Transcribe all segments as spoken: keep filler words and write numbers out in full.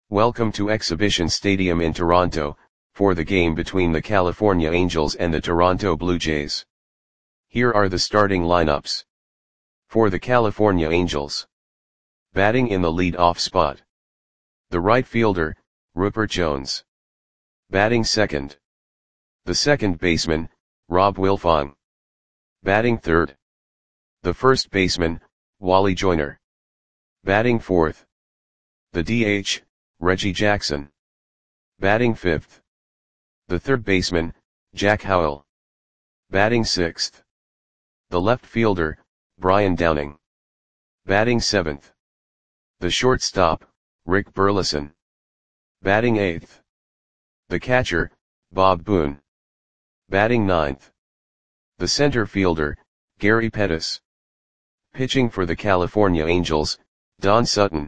Welcome to Exhibition Stadium in Toronto, for the game between the California Angels and the Toronto Blue Jays. Here are the starting lineups. For the California Angels. Batting in the lead-off spot. The right fielder, Rupert Jones. Batting second. The second baseman, Rob Wilfong. Batting third. The first baseman, Wally Joyner. Batting fourth. The D H, Reggie Jackson. Batting fifth. The third baseman, Jack Howell. Batting sixth. The left fielder, Brian Downing. Batting seventh. The shortstop, Rick Burleson. Batting eighth. The catcher, Bob Boone. Batting ninth. The center fielder, Gary Pettis. Pitching for the California Angels, Don Sutton.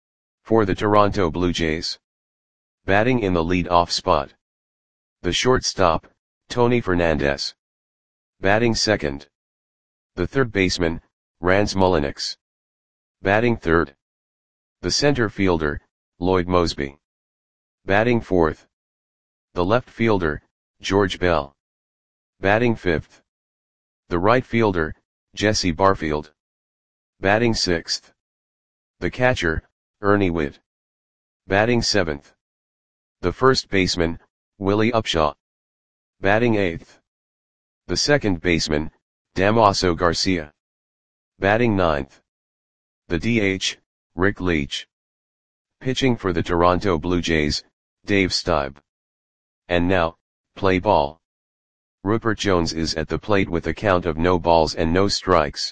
For the Toronto Blue Jays. Batting in the lead-off spot. The shortstop, Tony Fernandez. Batting second. The third baseman, Rance Mulliniks. Batting third. The center fielder, Lloyd Moseby. Batting fourth. The left fielder, George Bell. Batting fifth. The right fielder, Jesse Barfield. Batting sixth. The catcher, Ernie Whitt. Batting seventh. The first baseman, Willie Upshaw. Batting eighth. The second baseman, Damaso Garcia. Batting ninth. The D H, Rick Leach. Pitching for the Toronto Blue Jays, Dave Stieb. And now, play ball. Rupert Jones is at the plate with a count of no balls and no strikes.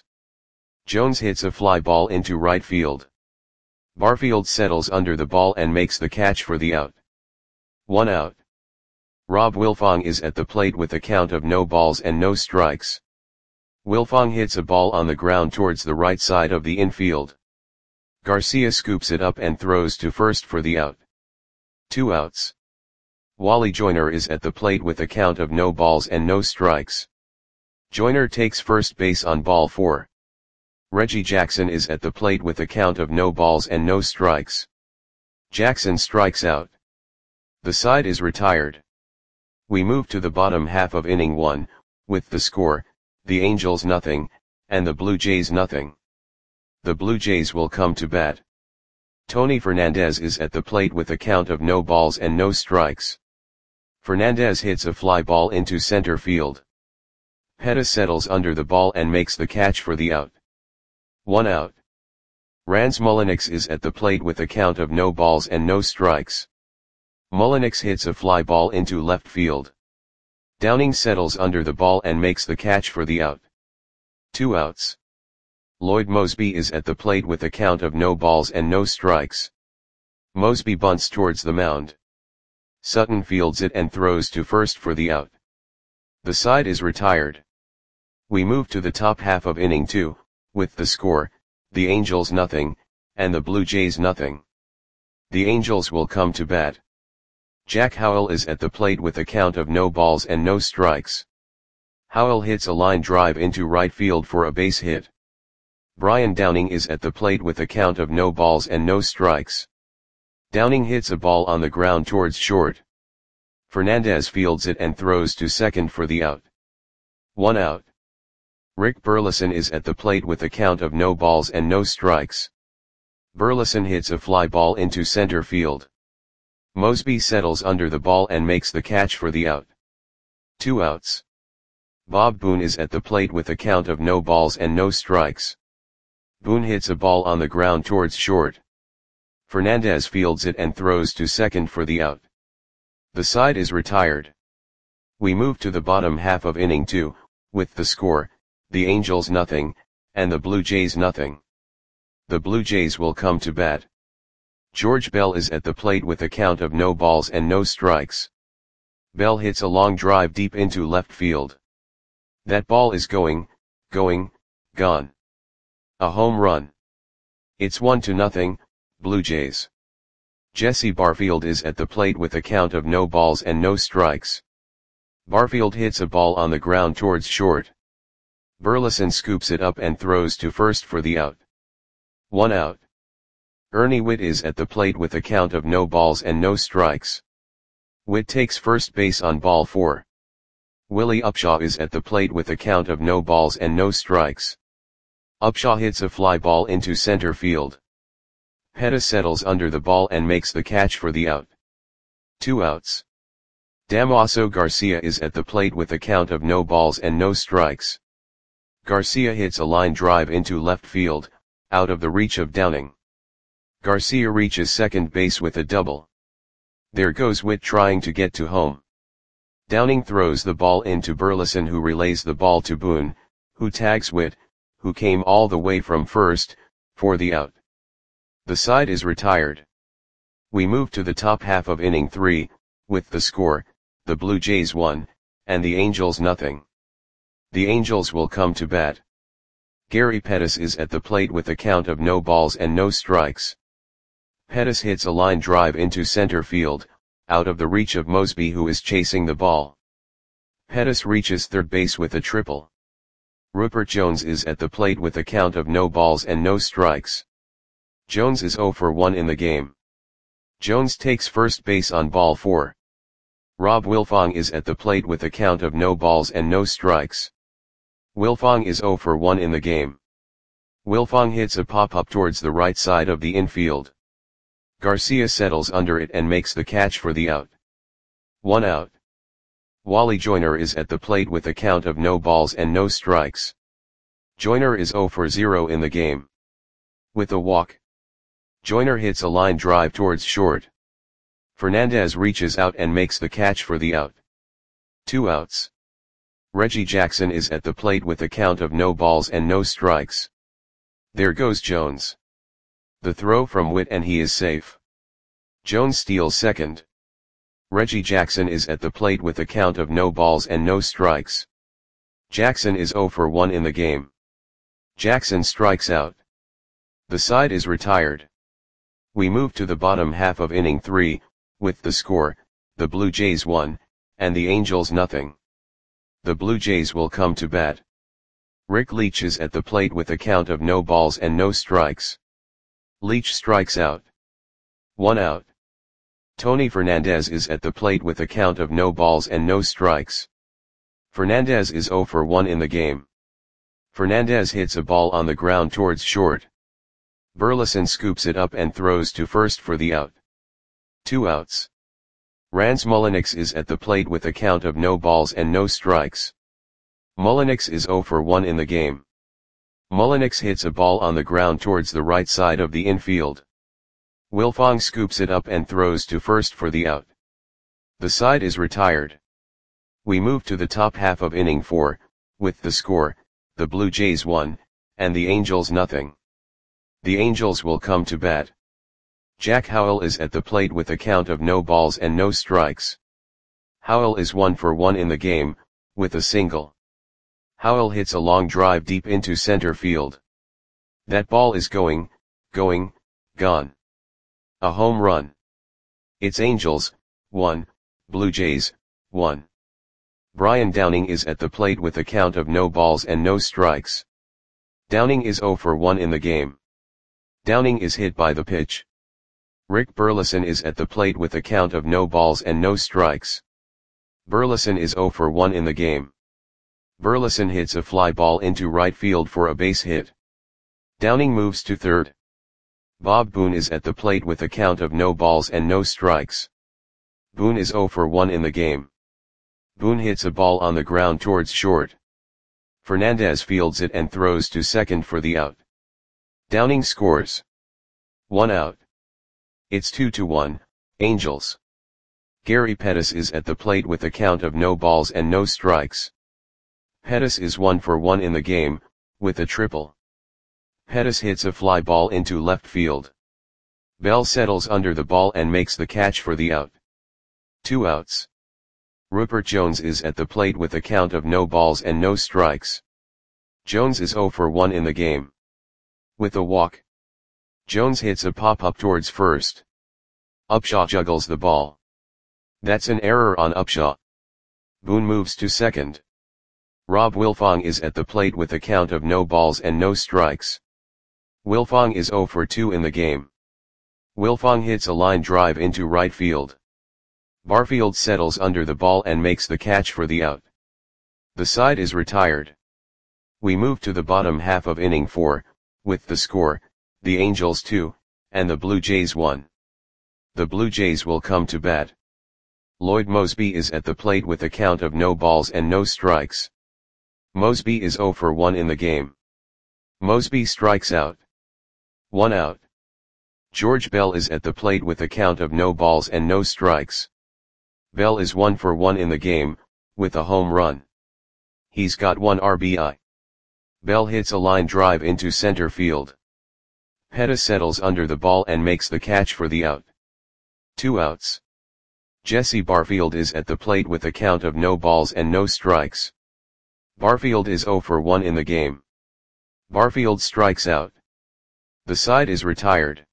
Jones hits a fly ball into right field. Barfield settles under the ball and makes the catch for the out. One out. Rob Wilfong is at the plate with a count of no balls and no strikes. Wilfong hits a ball on the ground towards the right side of the infield. Garcia scoops it up and throws to first for the out. Two outs. Wally Joyner is at the plate with a count of no balls and no strikes. Joyner takes first base on ball four. Reggie Jackson is at the plate with a count of no balls and no strikes. Jackson strikes out. The side is retired. We move to the bottom half of inning one, with the score, the Angels nothing, and the Blue Jays nothing. The Blue Jays will come to bat. Tony Fernandez is at the plate with a count of no balls and no strikes. Fernandez hits a fly ball into center field. Pettis settles under the ball and makes the catch for the out. One out. Rance Mulliniks is at the plate with a count of no balls and no strikes. Mulliniks hits a fly ball into left field. Downing settles under the ball and makes the catch for the out. Two outs. Lloyd Moseby is at the plate with a count of no balls and no strikes. Moseby bunts towards the mound. Sutton fields it and throws to first for the out. The side is retired. We move to the top half of inning two, with the score, the Angels nothing, and the Blue Jays nothing. The Angels will come to bat. Jack Howell is at the plate with a count of no balls and no strikes. Howell hits a line drive into right field for a base hit. Brian Downing is at the plate with a count of no balls and no strikes. Downing hits a ball on the ground towards short. Fernandez fields it and throws to second for the out. One out. Rick Burleson is at the plate with a count of no balls and no strikes. Burleson hits a fly ball into center field. Moseby settles under the ball and makes the catch for the out. Two outs. Bob Boone is at the plate with a count of no balls and no strikes. Boone hits a ball on the ground towards short. Fernandez fields it and throws to second for the out. The side is retired. We move to the bottom half of inning two, with the score, the Angels nothing, and the Blue Jays nothing. The Blue Jays will come to bat. George Bell is at the plate with a count of no balls and no strikes. Bell hits a long drive deep into left field. That ball is going, going, gone. A home run. It's one to nothing, Blue Jays. Jesse Barfield is at the plate with a count of no balls and no strikes. Barfield hits a ball on the ground towards short. Burleson scoops it up and throws to first for the out. One out. Ernie Whitt is at the plate with a count of no balls and no strikes. Whitt takes first base on ball four. Willie Upshaw is at the plate with a count of no balls and no strikes. Upshaw hits a fly ball into center field. Pettis settles under the ball and makes the catch for the out. Two outs. Damaso Garcia is at the plate with a count of no balls and no strikes. Garcia hits a line drive into left field, out of the reach of Downing. Garcia reaches second base with a double. There goes Whitt trying to get to home. Downing throws the ball into Burleson, who relays the ball to Boone, who tags Whitt, who came all the way from first, for the out. The side is retired. We move to the top half of inning three, with the score, the Blue Jays one, and the Angels nothing. The Angels will come to bat. Gary Pettis is at the plate with a count of no balls and no strikes. Pettis hits a line drive into center field, out of the reach of Mosby, who is chasing the ball. Pettis reaches third base with a triple. Rupert Jones is at the plate with a count of no balls and no strikes. Jones is oh for one in the game. Jones takes first base on ball four. Rob Wilfong is at the plate with a count of no balls and no strikes. Wilfong is oh for one in the game. Wilfong hits a pop-up towards the right side of the infield. Garcia settles under it and makes the catch for the out. One out. Wally Joyner is at the plate with a count of no balls and no strikes. Joyner is oh for zero in the game. With a walk, Joyner hits a line drive towards short. Fernandez reaches out and makes the catch for the out. Two outs. Reggie Jackson is at the plate with a count of no balls and no strikes. There goes Jones. The throw from Whitt and he is safe. Jones steals second. Reggie Jackson is at the plate with a count of no balls and no strikes. Jackson is oh for one in the game. Jackson strikes out. The side is retired. We move to the bottom half of inning three, with the score, the Blue Jays one, and the Angels nothing. The Blue Jays will come to bat. Rick Leach is at the plate with a count of no balls and no strikes. Leach strikes out. One out. Tony Fernandez is at the plate with a count of no balls and no strikes. Fernandez is oh for one in the game. Fernandez hits a ball on the ground towards short. Burleson scoops it up and throws to first for the out. Two outs. Rance Mulliniks is at the plate with a count of no balls and no strikes. Mulliniks is oh for one in the game. Mulliniks hits a ball on the ground towards the right side of the infield. Wilfong scoops it up and throws to first for the out. The side is retired. We move to the top half of inning four, with the score, the Blue Jays one, and the Angels nothing. The Angels will come to bat. Jack Howell is at the plate with a count of no balls and no strikes. Howell is one for one in the game, with a single. Howell hits a long drive deep into center field. That ball is going, going, gone. A home run. It's Angels, one, Blue Jays, one. Brian Downing is at the plate with a count of no balls and no strikes. Downing is oh for one in the game. Downing is hit by the pitch. Rick Burleson is at the plate with a count of no balls and no strikes. Burleson is oh for one in the game. Burleson hits a fly ball into right field for a base hit. Downing moves to third. Bob Boone is at the plate with a count of no balls and no strikes. Boone is oh for one in the game. Boone hits a ball on the ground towards short. Fernandez fields it and throws to second for the out. Downing scores. One out. It's two to one, Angels. Gary Pettis is at the plate with a count of no balls and no strikes. Pettis is one for one in the game, with a triple. Pettis hits a fly ball into left field. Bell settles under the ball and makes the catch for the out. Two outs. Rupert Jones is at the plate with a count of no balls and no strikes. Jones is oh for one in the game. With a walk, Jones hits a pop-up towards first. Upshaw juggles the ball. That's an error on Upshaw. Boone moves to second. Rob Wilfong is at the plate with a count of no balls and no strikes. Wilfong is oh for two in the game. Wilfong hits a line drive into right field. Barfield settles under the ball and makes the catch for the out. The side is retired. We move to the bottom half of inning four, with the score, the Angels two, and the Blue Jays one. The Blue Jays will come to bat. Lloyd Moseby is at the plate with a count of no balls and no strikes. Moseby is oh for one in the game. Moseby strikes out. One out. George Bell is at the plate with a count of no balls and no strikes. Bell is one for one in the game, with a home run. He's got one R B I. Bell hits a line drive into center field. Pettis settles under the ball and makes the catch for the out. Two outs. Jesse Barfield is at the plate with a count of no balls and no strikes. Barfield is oh for one in the game. Barfield strikes out. The side is retired.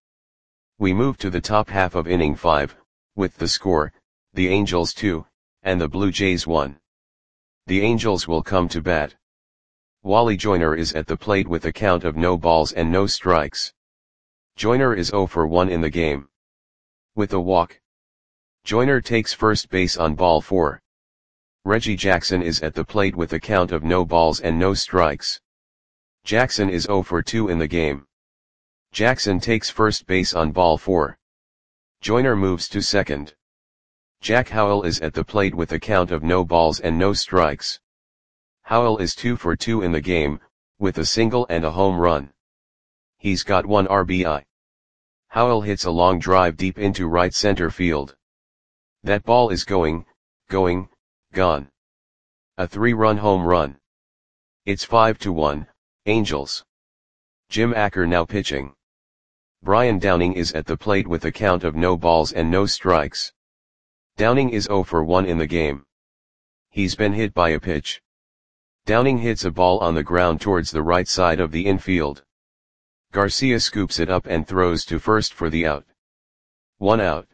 We move to the top half of inning five, with the score, the Angels two, and the Blue Jays one. The Angels will come to bat. Wally Joyner is at the plate with a count of no balls and no strikes. Joyner is oh for one in the game. With a walk. Joyner takes first base on ball four. Reggie Jackson is at the plate with a count of no balls and no strikes. Jackson is oh for two in the game. Jackson takes first base on ball four. Joyner moves to second. Jack Howell is at the plate with a count of no balls and no strikes. Howell is two for two in the game, with a single and a home run. He's got one R B I. Howell hits a long drive deep into right center field. That ball is going, going, gone. A three-run home run. It's five to one, Angels. Jim Acker now pitching. Brian Downing is at the plate with a count of no balls and no strikes. Downing is oh for one in the game. He's been hit by a pitch. Downing hits a ball on the ground towards the right side of the infield. Garcia scoops it up and throws to first for the out. One out.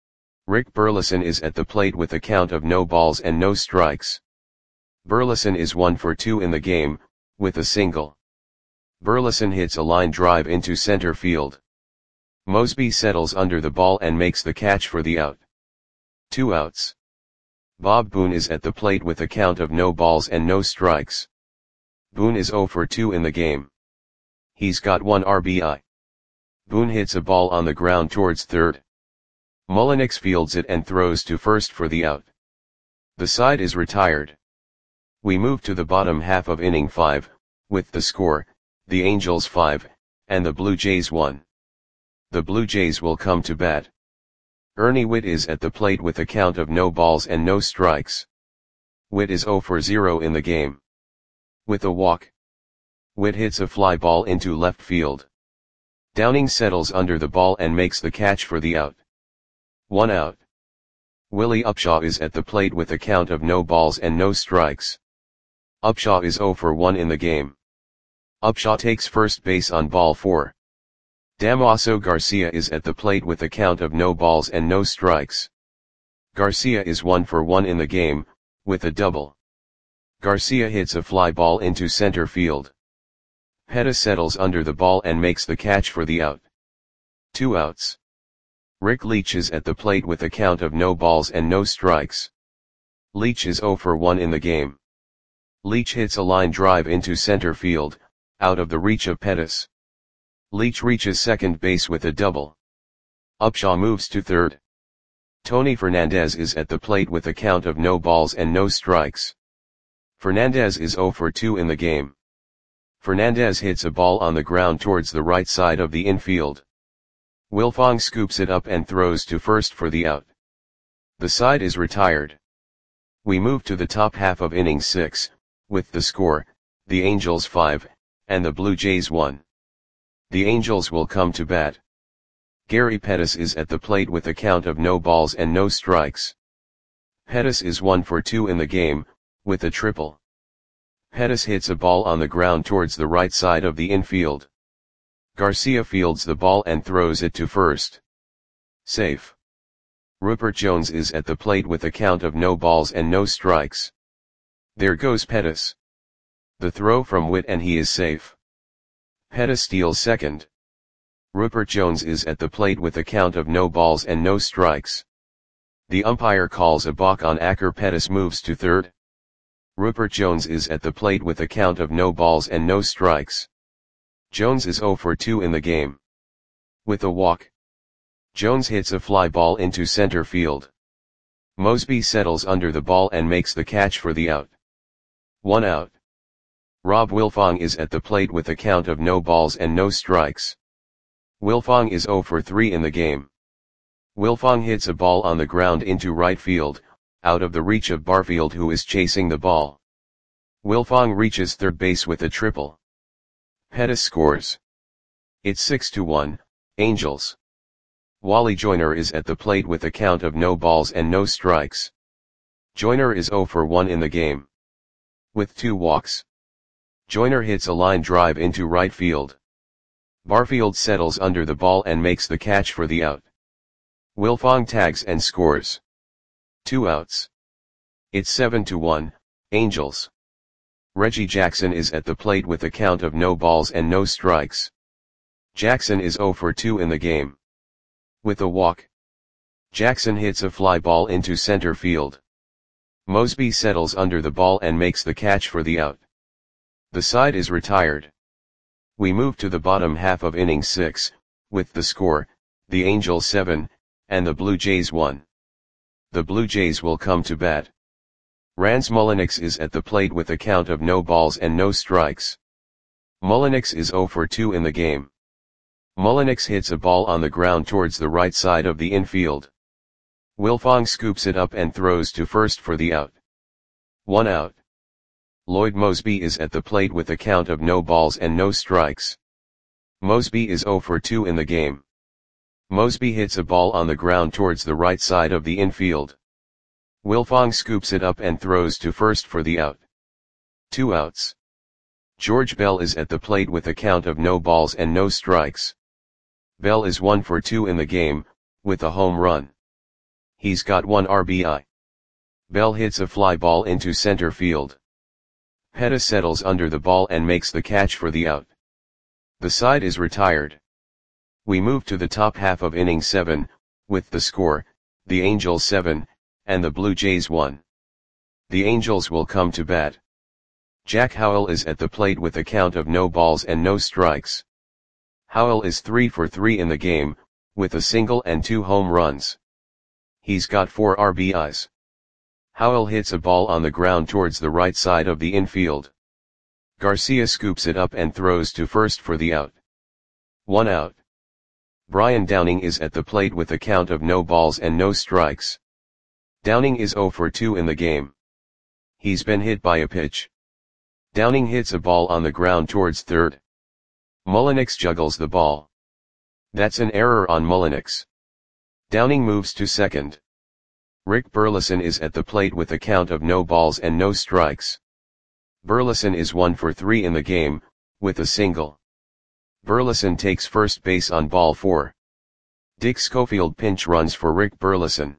Rick Burleson is at the plate with a count of no balls and no strikes. Burleson is one for two in the game, with a single. Burleson hits a line drive into center field. Moseby settles under the ball and makes the catch for the out. Two outs. Bob Boone is at the plate with a count of no balls and no strikes. Boone is oh for two in the game. He's got one R B I. Boone hits a ball on the ground towards third. Mullenix fields it and throws to first for the out. The side is retired. We move to the bottom half of inning five, with the score, the Angels five, and the Blue Jays one. The Blue Jays will come to bat. Ernie Whitt is at the plate with a count of no balls and no strikes. Whitt is oh for zero in the game. With a walk. Whitt hits a fly ball into left field. Downing settles under the ball and makes the catch for the out. One out. Willie Upshaw is at the plate with a count of no balls and no strikes. Upshaw is oh for one in the game. Upshaw takes first base on ball four. Damaso Garcia is at the plate with a count of no balls and no strikes. Garcia is one for one in the game, with a double. Garcia hits a fly ball into center field. Pettis settles under the ball and makes the catch for the out. Two outs. Rick Leach is at the plate with a count of no balls and no strikes. Leach is oh for one in the game. Leach hits a line drive into center field, out of the reach of Pettis. Leach reaches second base with a double. Upshaw moves to third. Tony Fernandez is at the plate with a count of no balls and no strikes. Fernandez is oh for two in the game. Fernandez hits a ball on the ground towards the right side of the infield. Wilfong scoops it up and throws to first for the out. The side is retired. We move to the top half of inning six, with the score, the Angels five, and the Blue Jays one. The Angels will come to bat. Gary Pettis is at the plate with a count of no balls and no strikes. Pettis is one for two in the game, with a triple. Pettis hits a ball on the ground towards the right side of the infield. Garcia fields the ball and throws it to first. Safe. Rupert Jones is at the plate with a count of no balls and no strikes. There goes Pettis. The throw from Whitt and he is safe. Pettis steals second. Rupert Jones is at the plate with a count of no balls and no strikes. The umpire calls a balk on Aker. Pettis moves to third. Rupert Jones is at the plate with a count of no balls and no strikes. Jones is zero for two in the game. With a walk, Jones hits a fly ball into center field. Mosby settles under the ball and makes the catch for the out. One out. Rob Wilfong is at the plate with a count of no balls and no strikes. Wilfong is zero for three in the game. Wilfong hits a ball on the ground into right field, out of the reach of Barfield, who is chasing the ball. Wilfong reaches third base with a triple. Pettis scores. It's six to one, Angels. Wally Joyner is at the plate with a count of no balls and no strikes. Joyner is zero for one in the game. With two walks, Joyner hits a line drive into right field. Barfield settles under the ball and makes the catch for the out. Wilfong tags and scores. Two outs. It's seven to one, Angels. Reggie Jackson is at the plate with a count of no balls and no strikes. Jackson is zero for two in the game. With a walk, Jackson hits a fly ball into center field. Mosby settles under the ball and makes the catch for the out. The side is retired. We move to the bottom half of inning six, with the score, the Angels seven, and the Blue Jays one. The Blue Jays will come to bat. Rance Mulliniks is at the plate with a count of no balls and no strikes. Mulliniks is zero for two in the game. Mulliniks hits a ball on the ground towards the right side of the infield. Wilfong scoops it up and throws to first for the out. One out. Lloyd Mosby is at the plate with a count of no balls and no strikes. Mosby is zero for two in the game. Mosby hits a ball on the ground towards the right side of the infield. Wilfong scoops it up and throws to first for the out. Two outs. George Bell is at the plate with a count of no balls and no strikes. Bell is one for two in the game, with a home run. He's got one R B I. Bell hits a fly ball into center field. Pettis settles under the ball and makes the catch for the out. The side is retired. We move to the top half of inning seven, with the score, the Angels seven, and the Blue Jays one. The Angels will come to bat. Jack Howell is at the plate with a count of no balls and no strikes. Howell is three for three in the game, with a single and two home runs. He's got four R B Is. Howell hits a ball on the ground towards the right side of the infield. Garcia scoops it up and throws to first for the out. One out. Brian Downing is at the plate with a count of no balls and no strikes. Downing is zero for two in the game. He's been hit by a pitch. Downing hits a ball on the ground towards third. Mulliniks juggles the ball. That's an error on Mulliniks. Downing moves to second. Rick Burleson is at the plate with a count of no balls and no strikes. Burleson is one for three in the game, with a single. Burleson takes first base on ball four. Dick Schofield pinch runs for Rick Burleson.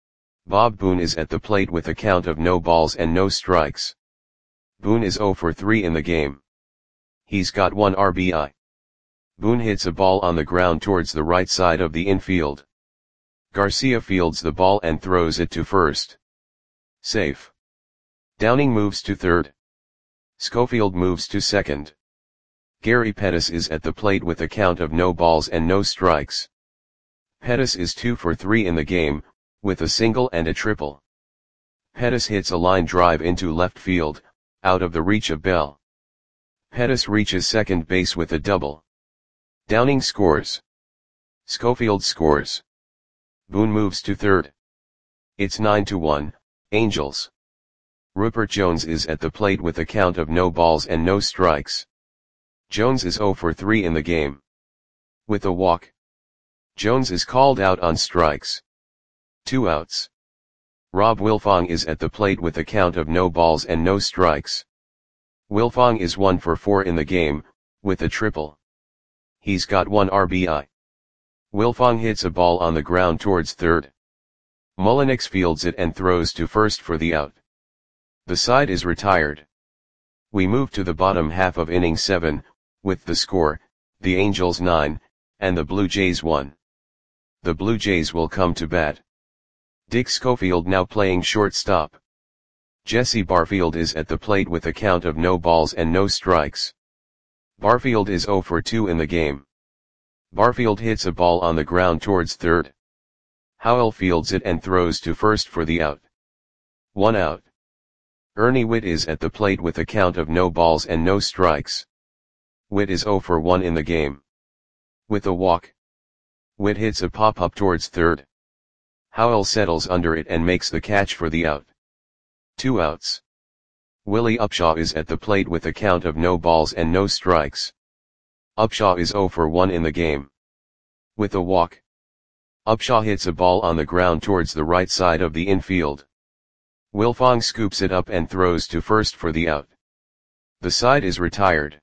Bob Boone is at the plate with a count of no balls and no strikes. Boone is zero for three in the game. He's got one R B I. Boone hits a ball on the ground towards the right side of the infield. Garcia fields the ball and throws it to first. Safe. Downing moves to third. Schofield moves to second. Gary Pettis is at the plate with a count of no balls and no strikes. Pettis is two for three in the game, with a single and a triple. Pettis hits a line drive into left field, out of the reach of Bell. Pettis reaches second base with a double. Downing scores. Schofield scores. Boone moves to third. It's nine to one, Angels. Rupert Jones is at the plate with a count of no balls and no strikes. Jones is zero for three in the game. With a walk, Jones is called out on strikes. Two outs. Rob Wilfong is at the plate with a count of no balls and no strikes. Wilfong is one for four in the game, with a triple. He's got one R B I. Wilfong hits a ball on the ground towards third. Mulliniks fields it and throws to first for the out. The side is retired. We move to the bottom half of inning seven, with the score, the Angels nine, and the Blue Jays won. The Blue Jays will come to bat. Dick Schofield now playing shortstop. Jesse Barfield is at the plate with a count of no balls and no strikes. Barfield is oh for two in the game. Barfield hits a ball on the ground towards third. Howell fields it and throws to first for the out. One out. Ernie Whitt is at the plate with a count of no balls and no strikes. Whitt is oh for one in the game. With a walk. Whitt hits a pop-up towards third. Howell settles under it and makes the catch for the out. Two outs. Willie Upshaw is at the plate with a count of no balls and no strikes. Upshaw is oh for one in the game. With a walk. Upshaw hits a ball on the ground towards the right side of the infield. Wilfong scoops it up and throws to first for the out. The side is retired.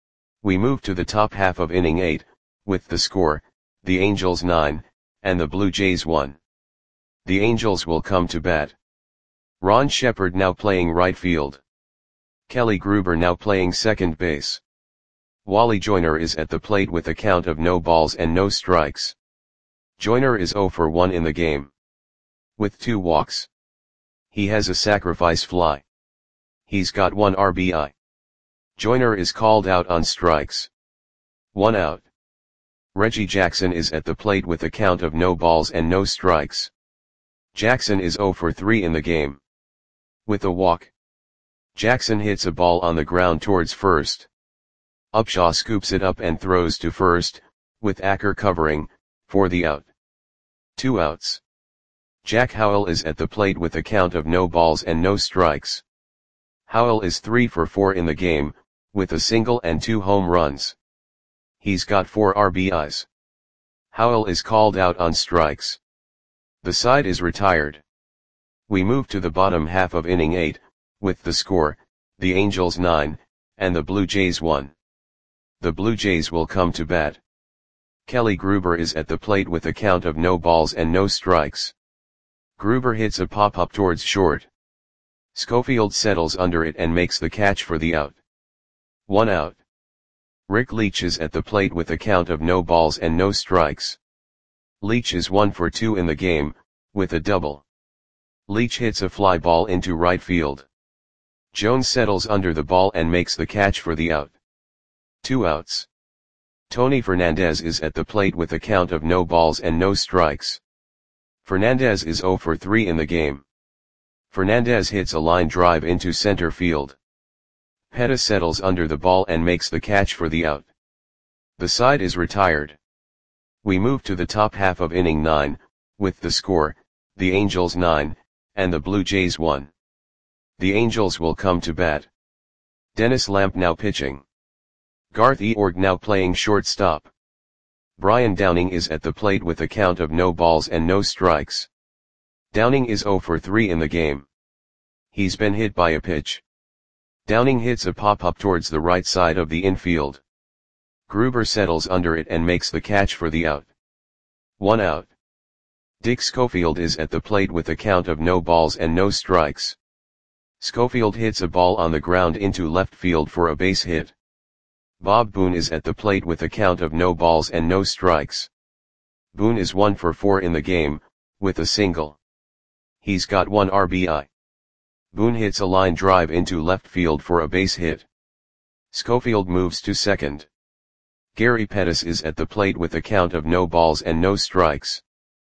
We move to the top half of inning eight, with the score, the Angels nine, and the Blue Jays one. The Angels will come to bat. Ron Shepard now playing right field. Kelly Gruber now playing second base. Wally Joyner is at the plate with a count of no balls and no strikes. Joyner is oh for one in the game. With two walks. He has a sacrifice fly. He's got one R B I. Joyner is called out on strikes. One out. Reggie Jackson is at the plate with a count of no balls and no strikes. Jackson is oh for three in the game. With a walk. Jackson hits a ball on the ground towards first. Upshaw scoops it up and throws to first, with Acker covering, for the out. Two outs. Jack Howell is at the plate with a count of no balls and no strikes. Howell is three for four in the game, with a single and two home runs. He's got four R B Is. Howell is called out on strikes. The side is retired. We move to the bottom half of inning eight, with the score, the Angels nine, and the Blue Jays one. The Blue Jays will come to bat. Kelly Gruber is at the plate with a count of no balls and no strikes. Gruber hits a pop-up towards short. Schofield settles under it and makes the catch for the out. One out. Rick Leach is at the plate with a count of no balls and no strikes. Leach is one for two in the game, with a double. Leach hits a fly ball into right field. Jones settles under the ball and makes the catch for the out. Two outs. Tony Fernandez is at the plate with a count of no balls and no strikes. Fernandez is oh for three in the game. Fernandez hits a line drive into center field. Pettis settles under the ball and makes the catch for the out. The side is retired. We move to the top half of inning nine, with the score, the Angels nine, and the Blue Jays one. The Angels will come to bat. Dennis Lamp now pitching. Garth Eorg now playing shortstop. Brian Downing is at the plate with a count of no balls and no strikes. Downing is oh for three in the game. He's been hit by a pitch. Downing hits a pop-up towards the right side of the infield. Gruber settles under it and makes the catch for the out. One out. Dick Schofield is at the plate with a count of no balls and no strikes. Schofield hits a ball on the ground into left field for a base hit. Bob Boone is at the plate with a count of no balls and no strikes. Boone is one for four in the game, with a single. He's got one R B I. Boone hits a line drive into left field for a base hit. Schofield moves to second. Gary Pettis is at the plate with a count of no balls and no strikes.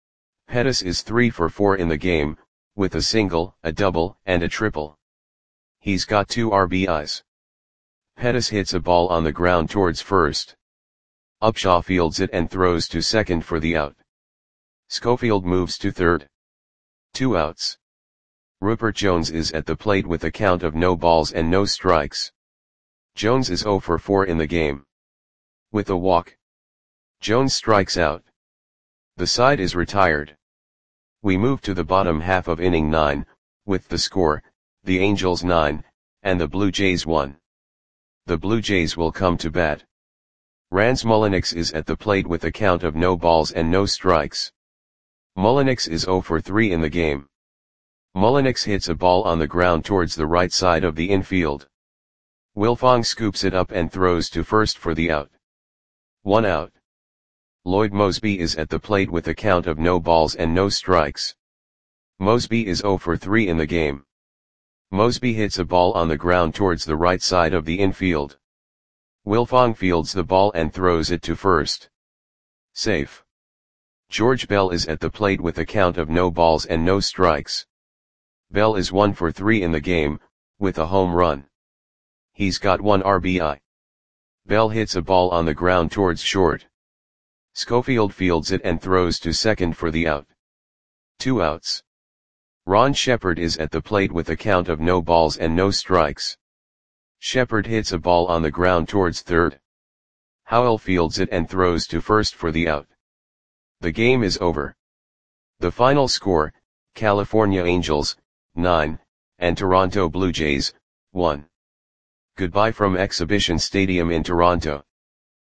Pettis is three for four in the game, with a single, a double, and a triple. He's got two R B Is. Pettis hits a ball on the ground towards first. Upshaw fields it and throws to second for the out. Schofield moves to third. Two outs. Rupert Jones is at the plate with a count of no balls and no strikes. Jones is oh for four in the game. With a walk. Jones strikes out. The side is retired. We move to the bottom half of inning nine, with the score, the Angels nine, and the Blue Jays one. The Blue Jays will come to bat. Rance Mulliniks is at the plate with a count of no balls and no strikes. Mulliniks is oh for three in the game. Mulliniks hits a ball on the ground towards the right side of the infield. Wilfong scoops it up and throws to first for the out. One out. Lloyd Moseby is at the plate with a count of no balls and no strikes. Moseby is zero for three in the game. Moseby hits a ball on the ground towards the right side of the infield. Wilfong fields the ball and throws it to first. Safe. George Bell is at the plate with a count of no balls and no strikes. Bell is one for three in the game, with a home run. He's got one R B I. Bell hits a ball on the ground towards short. Schofield fields it and throws to second for the out. Two outs. Ron Shepard is at the plate with a count of no balls and no strikes. Shepard hits a ball on the ground towards third. Howell fields it and throws to first for the out. The game is over. The final score, California Angels, nine, and Toronto Blue Jays, one. Goodbye from Exhibition Stadium in Toronto.